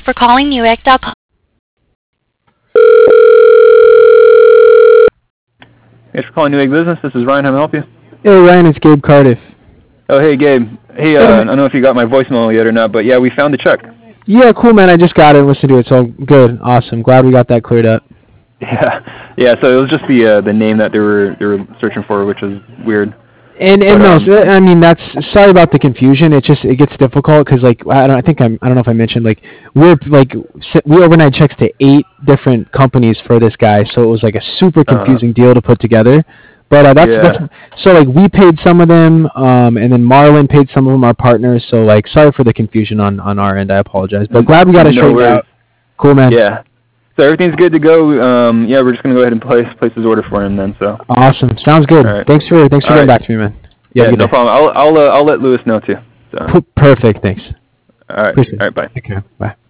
for calling Newegg.com. Thanks for calling Newegg Business. This is Ryan. How may I help you? Hey Ryan, it's Gabe Cardiff. Oh, hey Gabe. Hey, I don't know if you got my voicemail yet or not, but yeah, we found the check. Yeah, cool man. I just got it and listened to it, so good, awesome. Glad we got that cleared up. Yeah. So it was just the name that they were searching for, which is weird. And no, I mean that's sorry about the confusion. It gets difficult because like I don't know if I mentioned like we overnight checks to 8 different companies for this guy, so it was like a super confusing deal to put together. But that's so like we paid some of them, and then Marlin paid some of them, our partners. So like sorry for the confusion on our end. I apologize, but glad we got it straightened out. Cool man. Yeah. So everything's good to go. Yeah, we're just gonna go ahead and place his order for him then. So awesome, sounds good. Right. Thanks for getting back to me, man. Yeah, no problem. I'll let Lewis know too. So. Perfect. Thanks. All right. Appreciate it. All right. Bye. Take care. Bye.